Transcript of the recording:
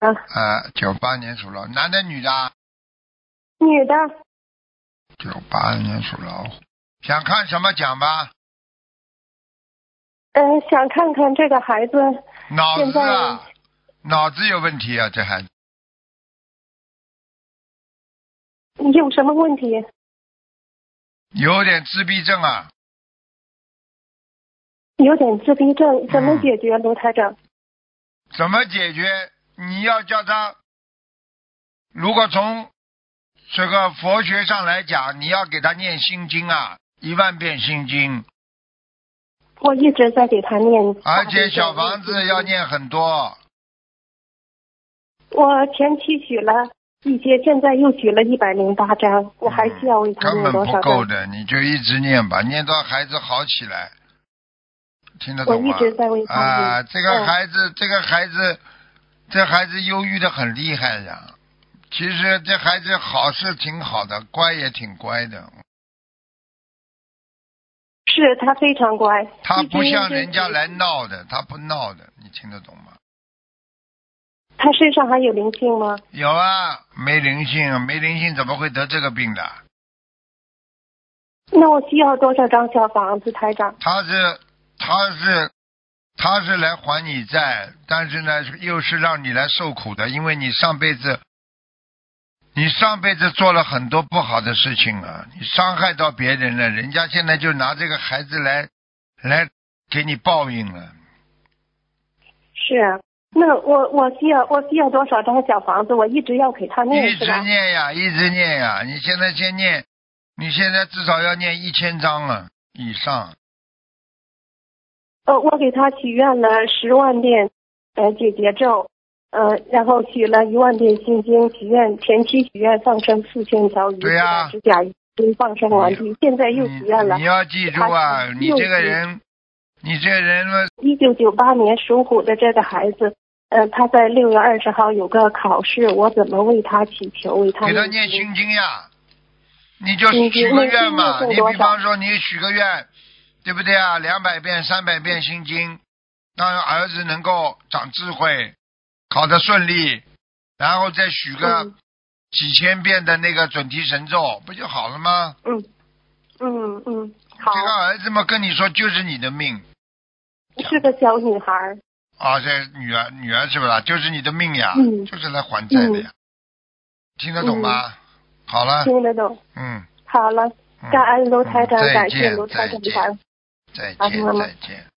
98年属老，男的女的？ 女的。 98年属老虎，想看什么讲吧？ 想看看这个孩子脑子有问题啊，这孩子有什么问题？ 有点自闭症啊。 有点自闭症，怎么解决，卢台长？ 怎么解决？你要叫他，如果从这个佛学上来讲，你要给他念心经啊，10000遍心经。 我一直在给他念， 而且小房子要念很多。 我前期许了一些，现在又许了108张，我还需要为他念多少张？ 根本不够的，你就一直念吧，念到孩子好起来。听得懂吗？ 我一直在为他念。 这个孩子忧郁的很厉害呀。其实这孩子好是挺好的，乖也挺乖的。 是他非常乖。 他不像人家来闹的，他不闹的，你听得懂吗？ 他身上还有灵性吗？ 有啊，没灵性怎么会得这个病的？ 那我需要多少张小房子，台长？ 他是来还你债，但是呢，又是让你来受苦的，因为你上辈子做了很多不好的事情啊，你伤害到别人了，人家现在就拿这个孩子来给你报应了。 是啊，那我需要多少张小房子？我一直要给他念， 一直念呀，你现在先念，你现在至少要念1000张了以上。 我给他许愿了10万遍解结咒，然后许了1万遍心经，前期许愿放生4000条鱼， 对呀， 指甲鱼放生完毕，现在又许愿了。 你要记住啊，你这个人 1998年属虎的这个孩子，他在6月20号有个考试，我怎么为他祈求？为他给他念心经呀，你就许个愿嘛，你比方说你许个愿，对不对啊？200遍、300遍心经，让儿子能够长智慧，考得顺利，然后再许个几千遍的那个准提神咒，不就好了吗？ 好。 这个儿子嘛，跟你说就是你的命。 是个小女孩。 这女儿是不是？就是你的命呀，就是来还债的呀。听得懂吗？好了。 听得懂。好了，感恩卢台长，感谢卢台长， 再见。